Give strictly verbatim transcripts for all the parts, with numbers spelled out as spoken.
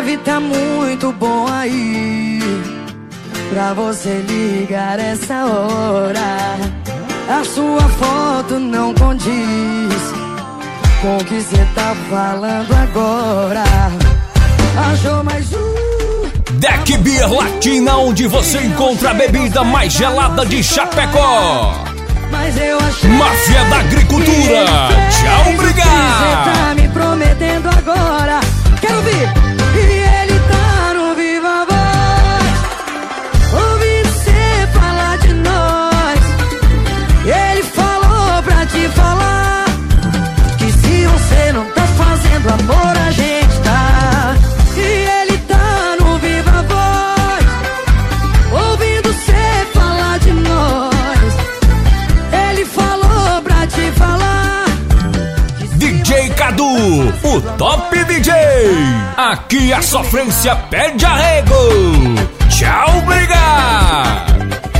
deve tá muito bom aí pra você ligar essa hora. A sua foto não condiz com o que cê tá falando agora. Achou mais um Deck Beer Latina, onde você encontra a bebida mais gelada de Chapecó. Mas eu achei Máfia da Agricultura. Tchau, obrigado. Você tá me prometendo agora. Quero ouvir. E ele tá no Viva Voz, ouvindo cê falar de nós. Ele falou pra te falar que se você não tá fazendo amor, a gente tá. E ele tá no Viva Voz, ouvindo cê falar de nós. Ele falou pra te falar. D J Cadu, o top D J. Aqui a sofrência pede arrego. Tchau, obrigado.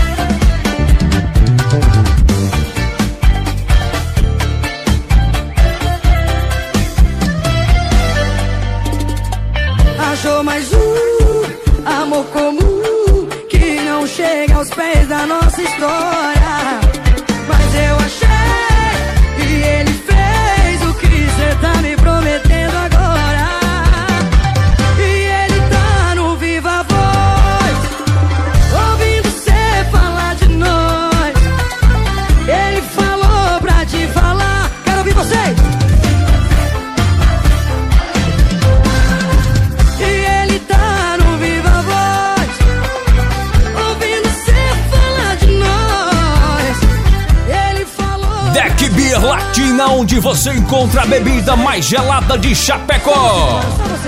Achou mais um amor comum que não chega aos pés da nossa história. Mas eu achei e ele fez o que cê tá me prometendo agora. E ele tá no Viva Voz, ouvindo cê falar de nós. Ele falou pra te falar. Quero ouvir vocês. Deck Beer Latina, onde você encontra a bebida mais gelada de Chapecó.